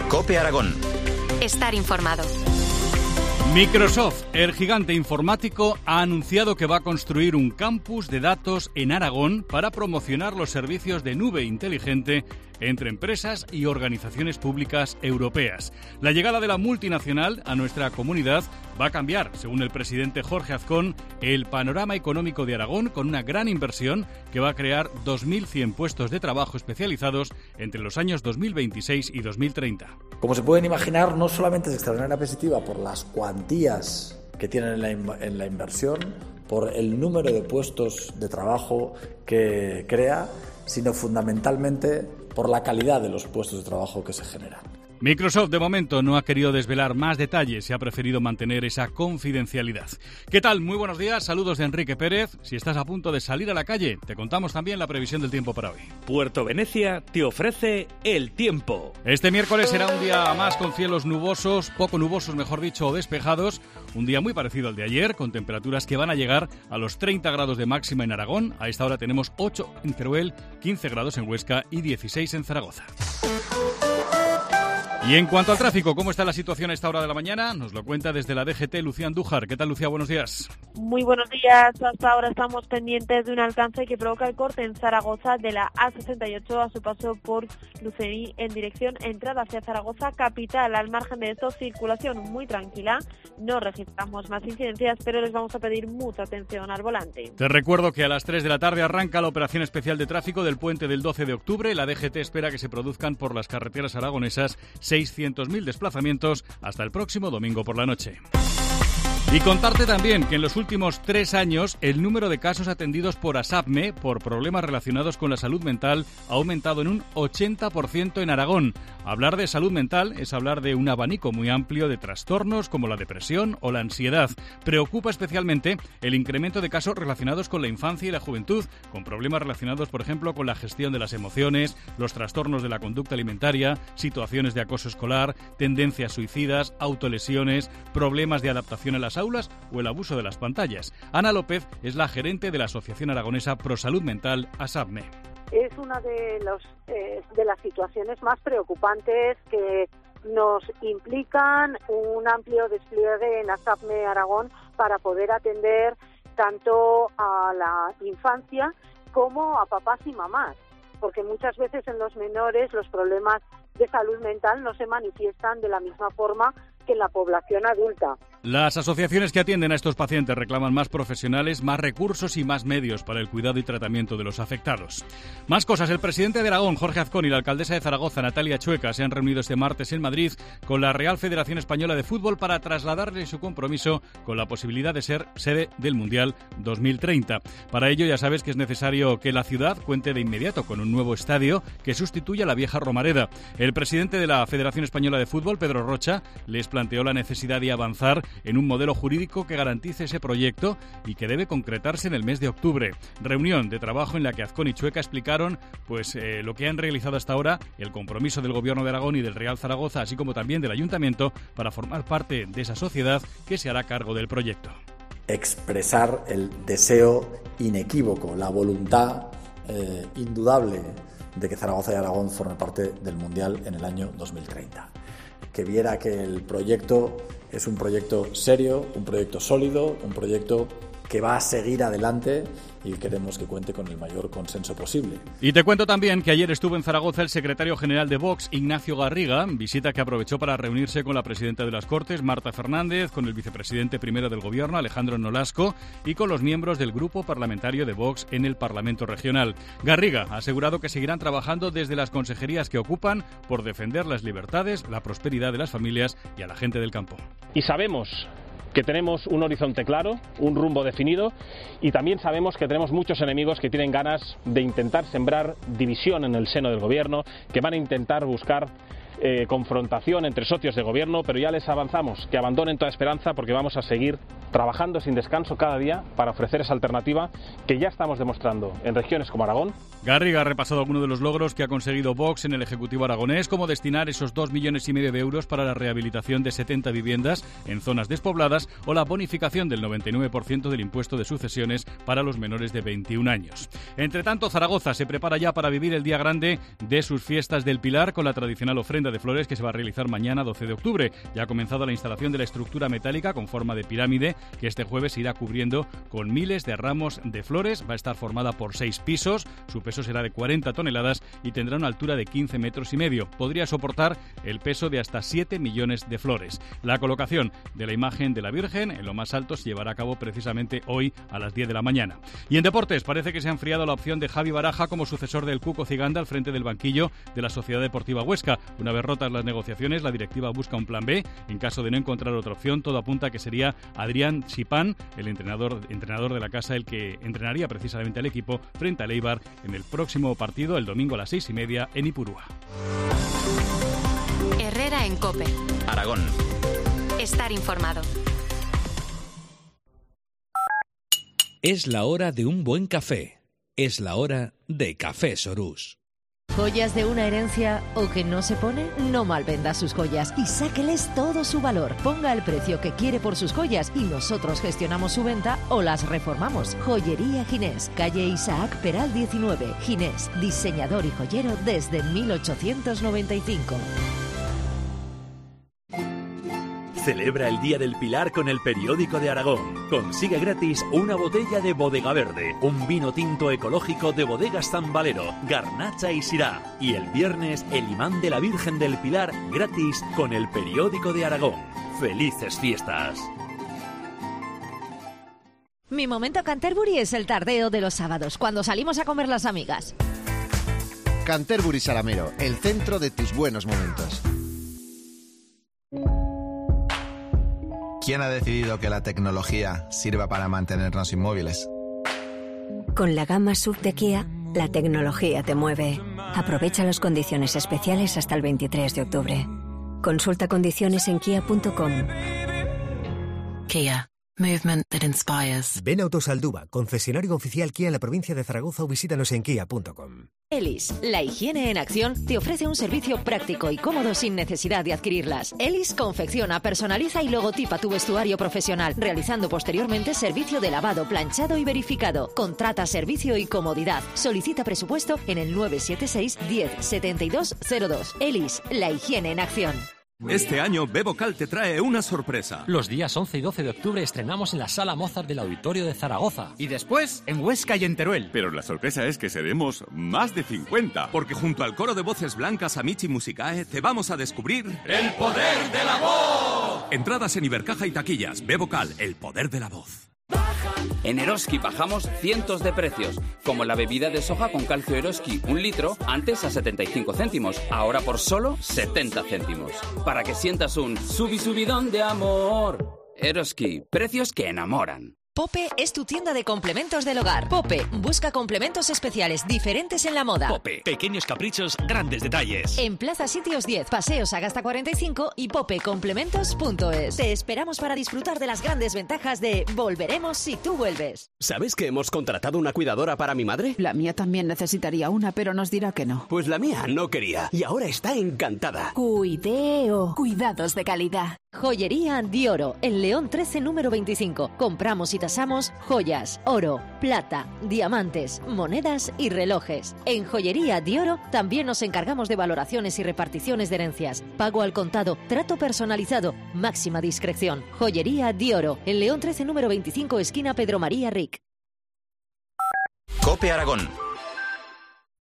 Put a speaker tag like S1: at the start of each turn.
S1: COPE Aragón.
S2: Estar informado.
S3: Microsoft, el gigante informático, ha anunciado que va a construir un campus de datos en Aragón para promocionar los servicios de nube inteligente entre empresas y organizaciones públicas europeas. La llegada de la multinacional a nuestra comunidad va a cambiar, según el presidente Jorge Azcón, el panorama económico de Aragón con una gran inversión que va a crear 2.100 puestos de trabajo especializados entre los años 2026 y 2030.
S4: Como se pueden imaginar, no solamente es extraordinariamente positiva por las cuantías que tienen en la inversión, por el número de puestos de trabajo que crea, sino fundamentalmente por la calidad de los puestos de trabajo que se generan.
S3: Microsoft, de momento, no ha querido desvelar más detalles y ha preferido mantener esa confidencialidad. ¿Qué tal? Muy buenos días, saludos de Enrique Pérez. Si estás a punto de salir a la calle, te contamos también la previsión del tiempo para hoy.
S5: Puerto Venecia te ofrece el tiempo.
S3: Este miércoles será un día más con cielos nubosos, poco nubosos, mejor dicho, o despejados. Un día muy parecido al de ayer, con temperaturas que van a llegar a los 30 grados de máxima en Aragón. A esta hora tenemos 8 en Teruel, 15 grados en Huesca y 16 en Zaragoza. Y en cuanto al tráfico, ¿cómo está la situación a esta hora de la mañana? Nos lo cuenta desde la DGT Lucía Andújar. ¿Qué tal, Lucía? Buenos días.
S6: Muy buenos días. Hasta ahora estamos pendientes de un alcance que provoca el corte en Zaragoza de la A68 a su paso por Lucení en dirección entrada hacia Zaragoza capital. Al margen de esto, circulación muy tranquila. No registramos más incidencias, pero les vamos a pedir mucha atención al volante.
S3: Te recuerdo que a las 3 de la tarde arranca la operación especial de tráfico del puente del 12 de octubre. La DGT espera que se produzcan por las carreteras aragonesas 600.000 desplazamientos hasta el próximo domingo por la noche. Y contarte también que en los últimos 3 años el número de casos atendidos por ASAPME por problemas relacionados con la salud mental ha aumentado en un 80% en Aragón. Hablar de salud mental es hablar de un abanico muy amplio de trastornos como la depresión o la ansiedad. Preocupa especialmente el incremento de casos relacionados con la infancia y la juventud, con problemas relacionados, por ejemplo, con la gestión de las emociones, los trastornos de la conducta alimentaria, situaciones de acoso escolar, tendencias suicidas, autolesiones, problemas de adaptación a las aulas o el abuso de las pantallas. Ana López es la gerente de la Asociación Aragonesa Pro Salud Mental, ASAPME.
S7: Es una de las situaciones más preocupantes que nos implican un amplio despliegue en ASAPME Aragón para poder atender tanto a la infancia como a papás y mamás, porque muchas veces en los menores los problemas de salud mental no se manifiestan de la misma forma que en la población adulta.
S3: Las asociaciones que atienden a estos pacientes reclaman más profesionales, más recursos y más medios para el cuidado y tratamiento de los afectados. Más cosas. El presidente de Aragón, Jorge Azcón, y la alcaldesa de Zaragoza, Natalia Chueca, se han reunido este martes en Madrid con la Real Federación Española de Fútbol para trasladarle su compromiso con la posibilidad de ser sede del Mundial 2030. Para ello, ya sabes que es necesario que la ciudad cuente de inmediato con un nuevo estadio que sustituya a la vieja Romareda. El presidente de la Federación Española de Fútbol, Pedro Rocha, les planteó la necesidad de avanzar en un modelo jurídico que garantice ese proyecto y que debe concretarse en el mes de octubre. Reunión de trabajo en la que Azcón y Chueca explicaron lo que han realizado hasta ahora, el compromiso del Gobierno de Aragón y del Real Zaragoza, así como también del Ayuntamiento, para formar parte de esa sociedad que se hará cargo del proyecto.
S4: Expresar el deseo inequívoco, la voluntad indudable de que Zaragoza y Aragón formen parte del Mundial en el año 2030. Que viera que el proyecto es un proyecto serio, un proyecto sólido, un proyecto que va a seguir adelante y queremos que cuente con el mayor consenso posible.
S3: Y te cuento también que ayer estuvo en Zaragoza el secretario general de Vox, Ignacio Garriga, visita que aprovechó para reunirse con la presidenta de las Cortes, Marta Fernández, con el vicepresidente primero del Gobierno, Alejandro Nolasco, y con los miembros del grupo parlamentario de Vox en el Parlamento Regional. Garriga ha asegurado que seguirán trabajando desde las consejerías que ocupan por defender las libertades, la prosperidad de las familias y a la gente del campo.
S8: Y sabemos que tenemos un horizonte claro, un rumbo definido, y también sabemos que tenemos muchos enemigos que tienen ganas de intentar sembrar división en el seno del gobierno, que van a intentar buscar confrontación entre socios de gobierno, pero ya les avanzamos que abandonen toda esperanza porque vamos a seguir trabajando sin descanso cada día para ofrecer esa alternativa que ya estamos demostrando en regiones como Aragón.
S3: Garriga ha repasado algunos de los logros que ha conseguido Vox en el Ejecutivo aragonés, como destinar esos 2,5 millones de euros para la rehabilitación de 70 viviendas en zonas despobladas o la bonificación del 99% del impuesto de sucesiones para los menores de 21 años. Entre tanto, Zaragoza se prepara ya para vivir el día grande de sus fiestas del Pilar con la tradicional ofrenda tienda de flores que se va a realizar mañana 12 de octubre. Ya ha comenzado la instalación de la estructura metálica con forma de pirámide que este jueves se irá cubriendo con miles de ramos de flores. Va a estar formada por 6 pisos, su peso será de 40 toneladas y tendrá una altura de 15 metros y medio. Podría soportar el peso de hasta 7 millones de flores. La colocación de la imagen de la Virgen en lo más alto se llevará a cabo precisamente hoy a las 10 de la mañana. Y en deportes parece que se ha enfriado la opción de Javi Baraja como sucesor del Cuco Ciganda al frente del banquillo de la Sociedad Deportiva Huesca. Una vez rotas las negociaciones, la directiva busca un plan B. En caso de no encontrar otra opción, todo apunta a que sería Adrián Chipán, el entrenador de la casa, el que entrenaría precisamente al equipo frente al Eibar en el próximo partido, el domingo a las 6:30 en Ipurúa.
S2: Herrera en COPE.
S1: Aragón.
S2: Estar informado.
S5: Es la hora de un buen café. Es la hora de Café Sorús.
S9: ¿Joyas de una herencia o que no se pone? No malvenda sus joyas y sáqueles todo su valor. Ponga el precio que quiere por sus joyas y nosotros gestionamos su venta o las reformamos. Joyería Ginés, calle Isaac Peral 19. Ginés, diseñador y joyero desde 1895.
S10: Celebra el Día del Pilar con el Periódico de Aragón. Consigue gratis una botella de Bodega Verde, un vino tinto ecológico de Bodegas San Valero, Garnacha y Syrah. Y el viernes, el imán de la Virgen del Pilar gratis con el Periódico de Aragón. ¡Felices fiestas!
S9: Mi momento Canterbury es el tardeo de los sábados, cuando salimos a comer las amigas.
S11: Canterbury Salamero, el centro de tus buenos momentos.
S12: ¿Quién ha decidido que la tecnología sirva para mantenernos inmóviles?
S13: Con la gama SUV de Kia, la tecnología te mueve. Aprovecha las condiciones especiales hasta el 23 de octubre. Consulta condiciones en kia.com.
S14: Kia. Movement that inspires.
S15: Ven a Autosaldúa, concesionario oficial Kia en la provincia de Zaragoza o visítanos en kia.com.
S9: Elis, la higiene en acción, te ofrece un servicio práctico y cómodo sin necesidad de adquirirlas. Elis confecciona, personaliza y logotipa tu vestuario profesional, realizando posteriormente servicio de lavado, planchado y verificado. Contrata servicio y comodidad. Solicita presupuesto en el 976 10 72 02. Elis, la higiene en acción.
S16: Este año Bebocal te trae una sorpresa.
S17: Los días 11 y 12 de octubre estrenamos en la Sala Mozart del Auditorio de Zaragoza.
S18: Y después en Huesca y en Teruel.
S16: Pero la sorpresa es que seremos más de 50. Porque junto al coro de voces blancas Amici Musicae te vamos a descubrir ¡el poder de la voz! Entradas en Ibercaja y taquillas. Bebocal, el poder de la voz.
S19: En Eroski bajamos cientos de precios, como la bebida de soja con calcio Eroski, 1 litro, antes a 75 céntimos, ahora por solo 70 céntimos. Para que sientas un subidón de amor. Eroski, precios que enamoran.
S9: Pope es tu tienda de complementos del hogar. Pope busca complementos especiales diferentes en la moda.
S5: Pope, pequeños caprichos, grandes detalles.
S9: En Plaza Sitios 10, Paseo Sagasta 45 y popecomplementos.es. Te esperamos para disfrutar de las grandes ventajas de Volveremos si tú vuelves.
S20: ¿Sabes que hemos contratado una cuidadora para mi madre?
S21: La mía también necesitaría una, pero nos dirá que no.
S20: Pues la mía no quería y ahora está encantada.
S21: Cuideo. Cuidados de calidad.
S9: Joyería Dioro, en León 13, número 25. Compramos y tasamos joyas, oro, plata, diamantes, monedas y relojes. En Joyería Dioro también nos encargamos de valoraciones y reparticiones de herencias. Pago al contado, trato personalizado, máxima discreción. Joyería Dioro, en León 13, número 25, esquina Pedro María Ric.
S1: COPE Aragón.